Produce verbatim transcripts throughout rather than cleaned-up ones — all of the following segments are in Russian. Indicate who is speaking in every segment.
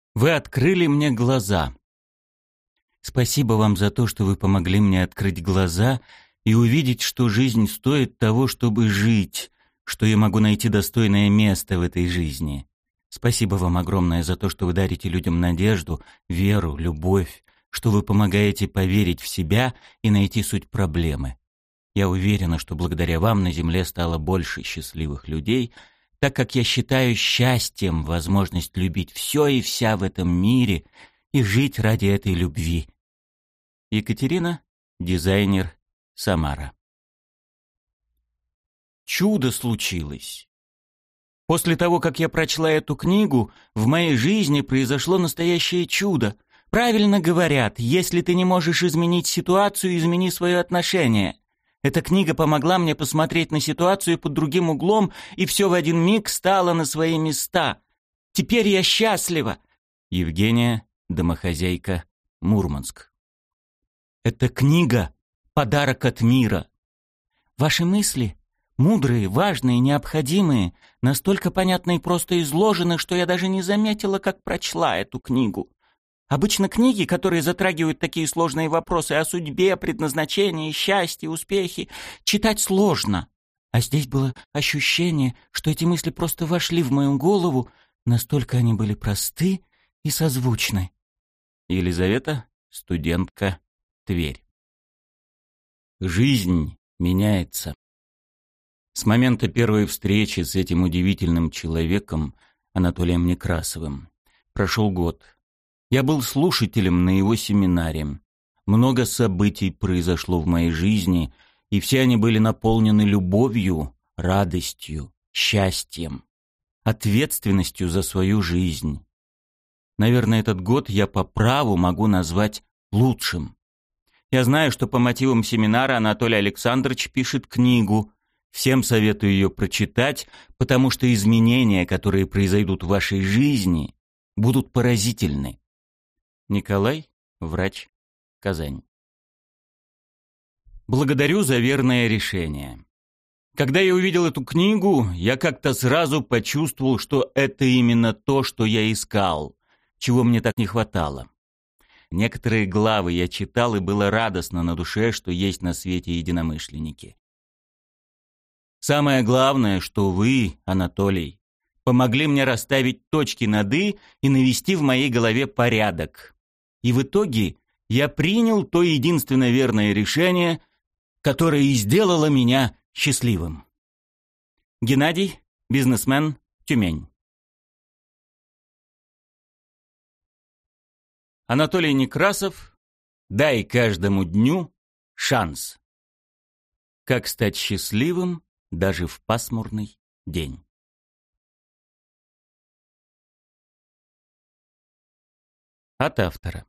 Speaker 1: Вы открыли мне глаза. Спасибо вам за то, что вы помогли мне открыть глаза и увидеть, что жизнь стоит того, чтобы жить, что я могу найти достойное место в этой жизни. Спасибо вам огромное за то, что вы дарите людям надежду, веру, любовь, что вы помогаете поверить в себя и найти суть проблемы. Я уверена, что благодаря вам на Земле стало больше счастливых людей, так как я считаю счастьем возможность любить все и вся в этом мире и жить ради этой любви. Екатерина, дизайнер, Самара. Чудо случилось. После того, как я прочла эту книгу, в моей жизни произошло настоящее чудо. Правильно говорят, если ты не можешь изменить ситуацию, измени свое отношение. Эта книга помогла мне посмотреть на ситуацию под другим углом, и все в один миг стало на свои места. Теперь я счастлива. Евгения, домохозяйка, Мурманск. Эта книга — подарок от мира. Ваши мысли, мудрые, важные, необходимые, настолько понятно и просто изложены, что я даже не заметила, как прочла эту книгу. Обычно книги, которые затрагивают такие сложные вопросы о судьбе, предназначении, счастье, успехе, читать сложно. А здесь было ощущение, что эти мысли просто вошли в мою голову, настолько они были просты и созвучны. Елизавета, студентка, Тверь. Жизнь меняется. С момента первой встречи с этим удивительным человеком, Анатолием Некрасовым, прошел год. Я был слушателем на его семинаре. Много событий произошло в моей жизни, и все они были наполнены любовью, радостью, счастьем, ответственностью за свою жизнь. Наверное, этот год я по праву могу назвать лучшим. Я знаю, что по мотивам семинара Анатолий Александрович пишет книгу. Всем советую ее прочитать, потому что изменения, которые произойдут в вашей жизни, будут поразительны. Николай, врач, Казань. Благодарю за верное решение. Когда я увидел эту книгу, я как-то сразу почувствовал, что это именно то, что я искал, чего мне так не хватало. Некоторые главы я читал, и было радостно на душе, что есть на свете единомышленники. Самое главное, что вы, Анатолий, помогли мне расставить точки над «и» и навести в моей голове порядок. И в итоге я принял то единственное верное решение, которое и сделало меня счастливым. Геннадий, бизнесмен, Тюмень. Анатолий Некрасов. Дай каждому дню шанс. Как стать счастливым даже в пасмурный день. От автора.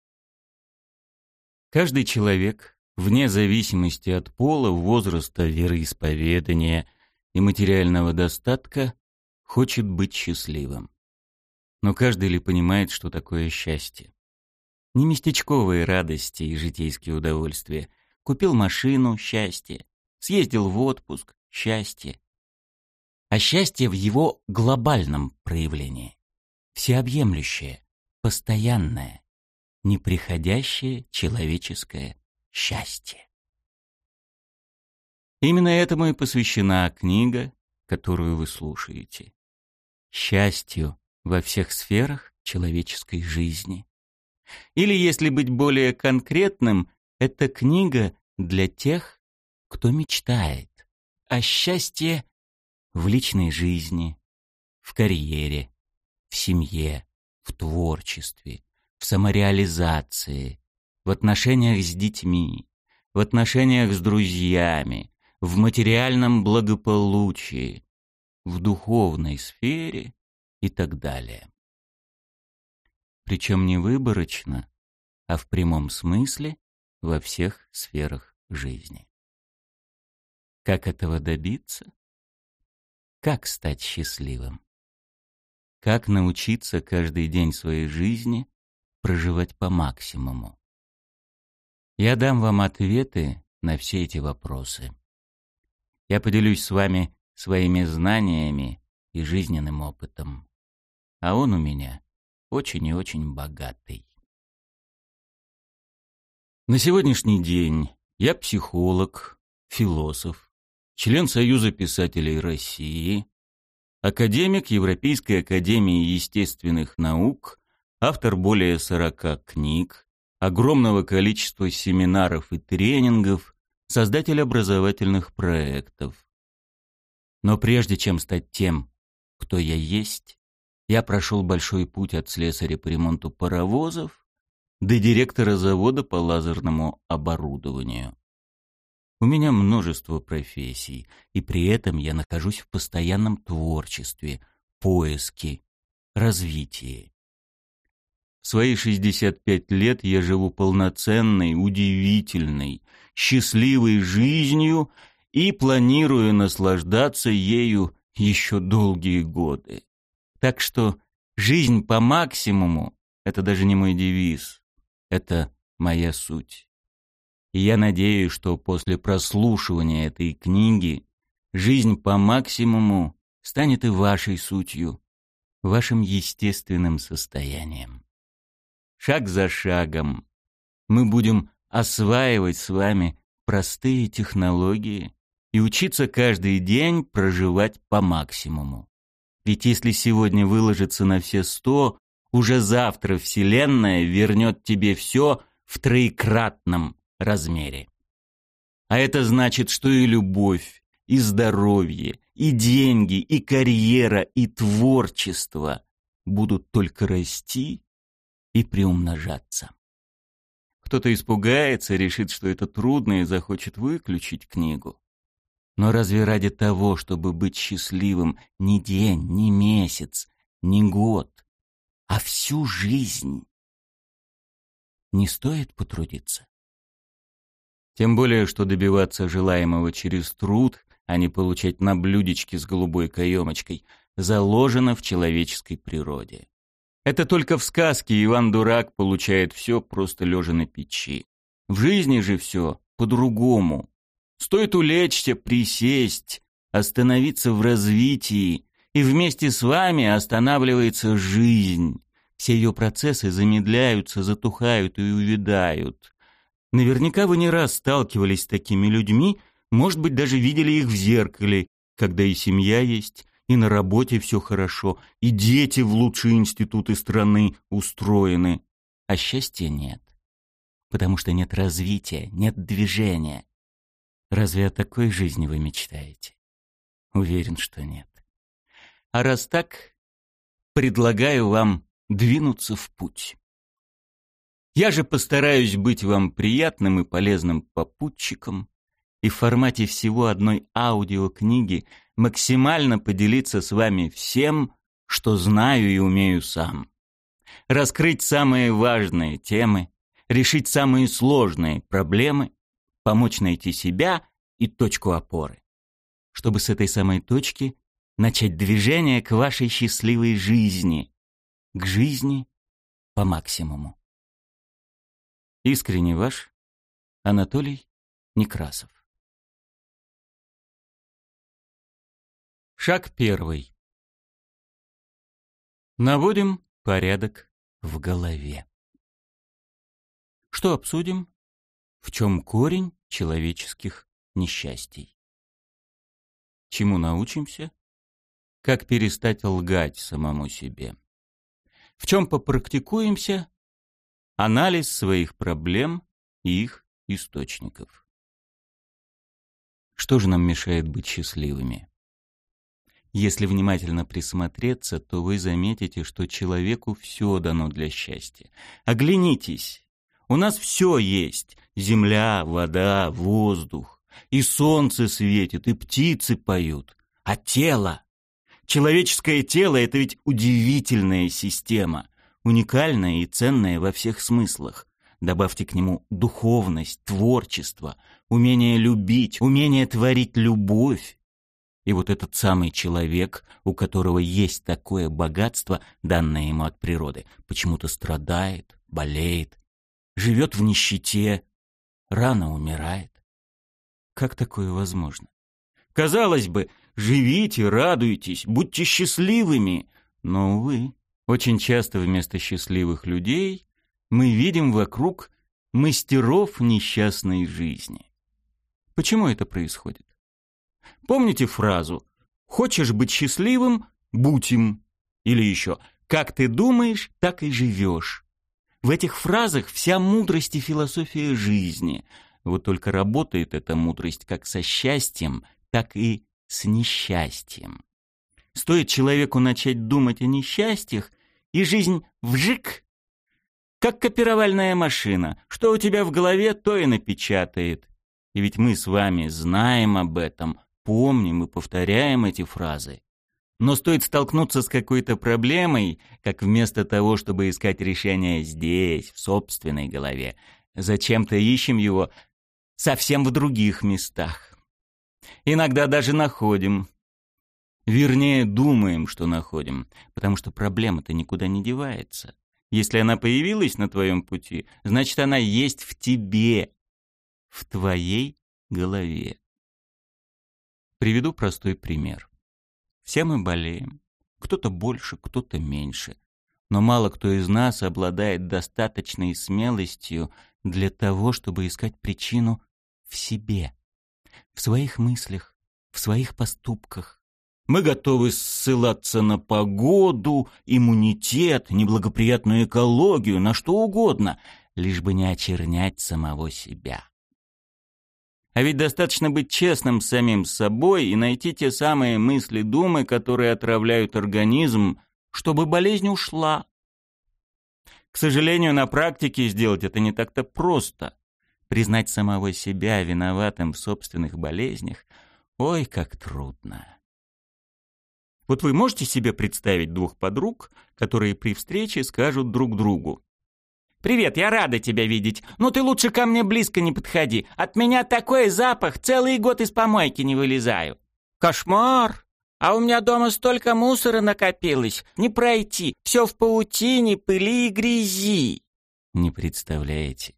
Speaker 1: Каждый человек, вне зависимости от пола, возраста, вероисповедания и материального достатка, хочет быть счастливым. Но каждый ли понимает, что такое счастье? Не местечковые радости и житейские удовольствия. Купил машину — счастье. Съездил в отпуск — счастье. А счастье в его глобальном проявлении. Всеобъемлющее, постоянное, неприходящее человеческое счастье. Именно этому и посвящена книга, которую вы слушаете. Счастью во всех сферах человеческой жизни. Или, если быть более конкретным, это книга для тех, кто мечтает о счастье в личной жизни, в карьере, в семье, в творчестве, в самореализации, в отношениях с детьми, в отношениях с друзьями, в материальном благополучии, в духовной сфере и так далее. Причем не выборочно, а в прямом смысле во всех сферах жизни. Как этого добиться? Как стать счастливым? Как научиться каждый день своей жизни проживать по максимуму? Я дам вам ответы на все эти вопросы. Я поделюсь с вами своими знаниями и жизненным опытом. А он у меня очень и очень богатый. На сегодняшний день я психолог, философ, член Союза писателей России, академик Европейской академии естественных наук, автор более сорока книг, огромного количества семинаров и тренингов, создатель образовательных проектов. Но прежде чем стать тем, кто я есть, я прошел большой путь от слесаря по ремонту паровозов до директора завода по лазерному оборудованию. У меня множество профессий, и при этом я нахожусь в постоянном творчестве, поиске, развитии. В свои шестьдесят пять лет я живу полноценной, удивительной, счастливой жизнью и планирую наслаждаться ею еще долгие годы. Так что жизнь по максимуму — это даже не мой девиз, это моя суть. И я надеюсь, что после прослушивания этой книги жизнь по максимуму станет и вашей сутью, вашим естественным состоянием. Шаг за шагом мы будем осваивать с вами простые технологии и учиться каждый день проживать по максимуму. Ведь если сегодня выложиться на все сто, уже завтра Вселенная вернет тебе все в троекратном размере. А это значит, что и любовь, и здоровье, и деньги, и карьера, и творчество будут только расти и приумножаться. Кто-то испугается, решит, что это трудно и захочет выключить книгу. Но разве ради того, чтобы быть счастливым ни день, ни месяц, ни год, а всю жизнь, не стоит потрудиться? Тем более, что добиваться желаемого через труд, а не получать на блюдечке с голубой каемочкой, заложено в человеческой природе. Это только в сказке Иван-дурак получает все, просто лежа на печи. В жизни же все по-другому. Стоит улечься, присесть, остановиться в развитии, и вместе с вами останавливается жизнь. Все ее процессы замедляются, затухают и увядают. Наверняка вы не раз сталкивались с такими людьми, может быть, даже видели их в зеркале, когда и семья есть, и на работе все хорошо, и дети в лучшие институты страны устроены, а счастья нет. Потому что нет развития, нет движения. Разве о такой жизни вы мечтаете? Уверен, что нет. А раз так, предлагаю вам двинуться в путь. Я же постараюсь быть вам приятным и полезным попутчиком и в формате всего одной аудиокниги максимально поделиться с вами всем, что знаю и умею сам. Раскрыть самые важные темы, решить самые сложные проблемы, помочь найти себя и точку опоры, чтобы с этой самой точки начать движение к вашей счастливой жизни, к жизни по максимуму. Искренне ваш Анатолий Некрасов. Шаг первый. Наводим порядок в голове. Что обсудим? В чем корень человеческих несчастий? Чему научимся? Как перестать лгать самому себе? В чем попрактикуемся? Анализ своих проблем и их источников. Что же нам мешает быть счастливыми? Если внимательно присмотреться, то вы заметите, что человеку все дано для счастья. Оглянитесь. У нас все есть. Земля, вода, воздух. И солнце светит, и птицы поют. А тело? Человеческое тело — это ведь удивительная система. Уникальная и ценная во всех смыслах. Добавьте к нему духовность, творчество, умение любить, умение творить любовь. И вот этот самый человек, у которого есть такое богатство, данное ему от природы, почему-то страдает, болеет, живет в нищете, рано умирает. Как такое возможно? Казалось бы, живите, радуйтесь, будьте счастливыми, но, увы, Очень часто вместо счастливых людей мы видим вокруг мастеров несчастной жизни. Почему это происходит? Помните фразу «Хочешь быть счастливым? Будь им». Или еще «Как ты думаешь, так и живешь». В этих фразах вся мудрость и философия жизни. Вот только работает эта мудрость как со счастьем, так и с несчастьем. Стоит человеку начать думать о несчастьях, и жизнь вжик, как копировальная машина. Что у тебя в голове, то и напечатает. И ведь мы с вами знаем об этом, помним и повторяем эти фразы. Но стоит столкнуться с какой-то проблемой, как вместо того, чтобы искать решение здесь, в собственной голове, зачем-то ищем его совсем в других местах. Иногда даже находим. Вернее, думаем, что находим, потому что проблема-то никуда не девается. Если она появилась на твоем пути, значит, она есть в тебе, в твоей голове. Приведу простой пример. Все мы болеем. Кто-то больше, кто-то меньше. Но мало кто из нас обладает достаточной смелостью для того, чтобы искать причину в себе, в своих мыслях, в своих поступках. Мы готовы ссылаться на погоду, иммунитет, неблагоприятную экологию, на что угодно, лишь бы не очернять самого себя. А ведь достаточно быть честным с самим собой и найти те самые мысли-думы, которые отравляют организм, чтобы болезнь ушла. К сожалению, на практике сделать это не так-то просто. Признать самого себя виноватым в собственных болезнях – ой, как трудно. Вот вы можете себе представить двух подруг, которые при встрече скажут друг другу: «Привет, я рада тебя видеть, но ты лучше ко мне близко не подходи. От меня такой запах, целый год из помойки не вылезаю». «Кошмар! А у меня дома столько мусора накопилось, не пройти, все в паутине, пыли и грязи». Не представляете?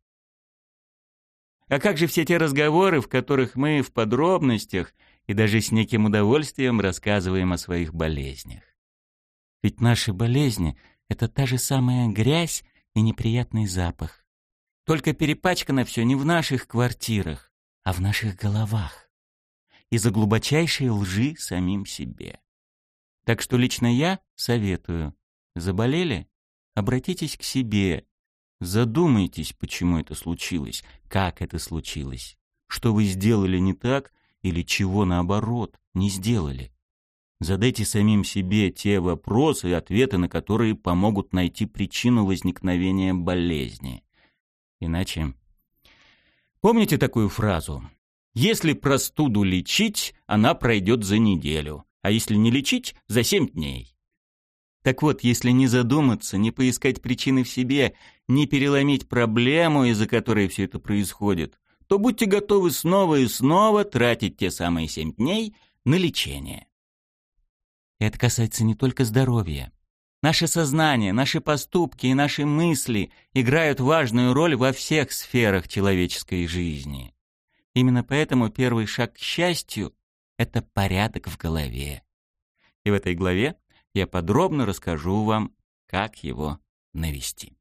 Speaker 1: А как же все те разговоры, в которых мы в подробностях и даже с неким удовольствием рассказываем о своих болезнях? Ведь наши болезни — это та же самая грязь и неприятный запах. Только перепачкано все не в наших квартирах, а в наших головах. Из-за глубочайшей лжи самим себе. Так что лично я советую: заболели? Обратитесь к себе. Задумайтесь, почему это случилось, как это случилось, что вы сделали не так или чего, наоборот, не сделали. Задайте самим себе те вопросы и ответы, на которые помогут найти причину возникновения болезни. Иначе... Помните такую фразу? Если простуду лечить, она пройдет за неделю, а если не лечить, за семь дней. Так вот, если не задуматься, не поискать причины в себе, не переломить проблему, из-за которой все это происходит, то будьте готовы снова и снова тратить те самые семь дней на лечение. Это касается не только здоровья. Наше сознание, наши поступки и наши мысли играют важную роль во всех сферах человеческой жизни. Именно поэтому первый шаг к счастью – это порядок в голове. И в этой главе я подробно расскажу вам, как его навести.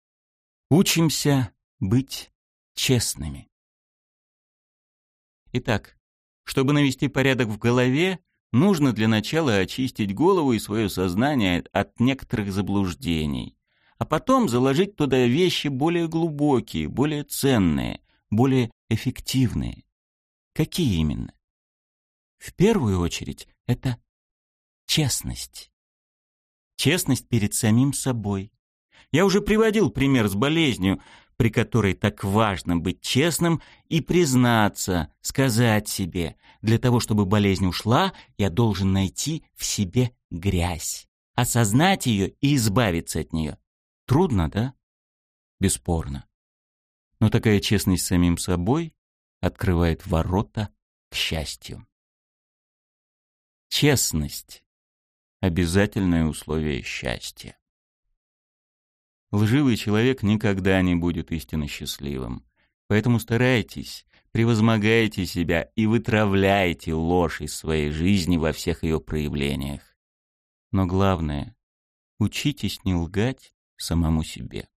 Speaker 1: Учимся быть честными. Итак, чтобы навести порядок в голове, нужно для начала очистить голову и свое сознание от некоторых заблуждений, а потом заложить туда вещи более глубокие, более ценные, более эффективные. Какие именно? В первую очередь, это честность. Честность перед самим собой. Я уже приводил пример с болезнью, при которой так важно быть честным и признаться, сказать себе: для того, чтобы болезнь ушла, я должен найти в себе грязь, осознать ее и избавиться от нее. Трудно, да? Бесспорно. Но такая честность с самим собой открывает ворота к счастью. Честность — обязательное условие счастья. Лживый человек никогда не будет истинно счастливым. Поэтому старайтесь, превозмогайте себя и вытравляйте ложь из своей жизни во всех ее проявлениях. Но главное, Учитесь не лгать самому себе.